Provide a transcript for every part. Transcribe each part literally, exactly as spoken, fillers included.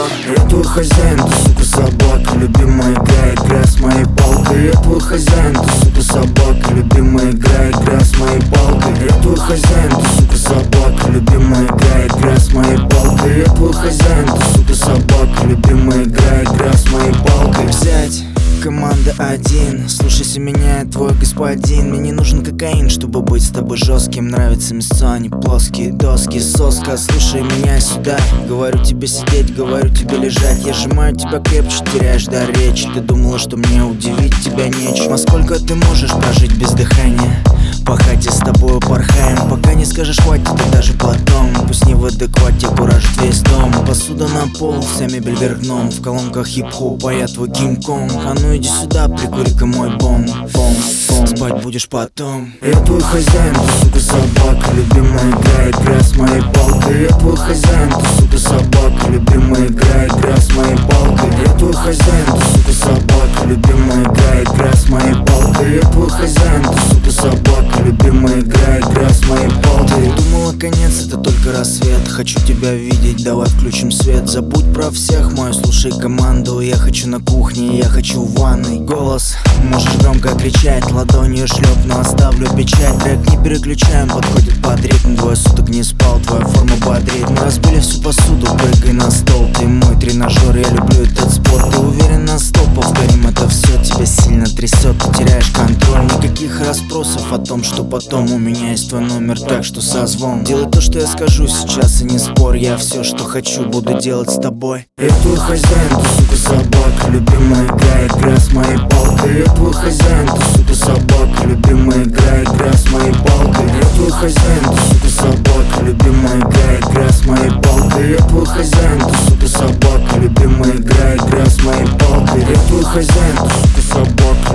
Я твой хозяин, ты, сука, собака. Любимая игра, игра с моей палкой. Я твой хозяин, ты, сука, собака. Любимая игра, игра с моей палкой. Я твой хозяин, ты, сука, собака. Любимая игра, игра с моей палкой. Я твой хозяин, ты, сука, собака. Любимая игра, игра с моей палкой. Взять команда один, слушайся меня, я твой господин. Мне не нужен кокаин, чтобы быть с тобой жестким. Нравится мясо, а не плоские доски. Соска, слушай меня сюда. Говорю тебе сидеть, говорю тебе лежать. Я сжимаю тебя крепче, теряешь дар речи. Ты думала, что мне удивить тебя нечем. А сколько ты можешь прожить без дыхания? По хате с тобою порхаем, пока не скажешь хватит, и даже потом. Пусть не в адеквате, куражит весь дом. Посуда на пол, вся мебель вверх дном. В колонках хип-хоп, а я твой Кинг-Конг. А ну иди сюда, прикури-ка мой бом, бом, бом. Спать будешь потом. Я твой хозяин, ты, сука, собака. Любимая игра, игра с моей палкой. Я твой хозяин, ты, сука, собака. Любимая игра, игра с моей палкой. Я твой хозяин, ты, сука, собака. Любимая игра, игра с моей палкой. Я твой хозяин, ты, сука, собака. Любимая игра, игра с моей палкой. Думала, конец это только рассвет. Хочу тебя видеть, давай включим свет. Забудь про всех, мою слушай команду. Я хочу на кухне, я хочу в ванной. Голос, можешь громко кричать, ладонью шлепну, оставлю печать. Трек не переключаем, подходит под ритм. Двое суток не спал, твоя форма бодрит. Мы разбили всю посуду, прыгай на стол. Ты мой тренажер, я люблю этот спорт. Ты уверен на сто, повторим это все. Тебя сильно трясет, ты теряешь контроль. Никаких расспросов о том, что потом. У меня есть твой номер, так что созвон. Делай то, что я скажу сейчас, и не спорь. Я все, что хочу, буду делать с тобой. Я твой хозяин, ты, сука, собака. Любимая игра, игра с моей палкой. Я твой хозяин, ты, сука, собака. Любимая игра, игра с моей палкой. Я твой хозяин, ты, сука, собака. Любимая игра, игра с моей палкой. Я твой хозяин, ты, сука, собака. Любимая игра, игра с моей палкой. Я твой хозяин, ты, сука, собака.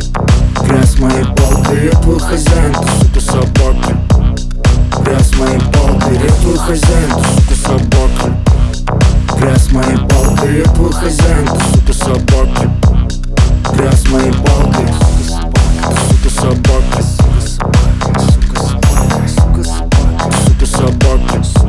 Игра с моей палкой. Я твой хозяин, ты, сука, собака. Игра с моей палкой. Я твой хозяин, ты, сука, собака. Игра с моей палкой. Я твой хозяин, ты, сука, собака. Игра с моей палкой. Сука, собака. Сука, собака. Сука, собака. Сука, собака. Сука, собака.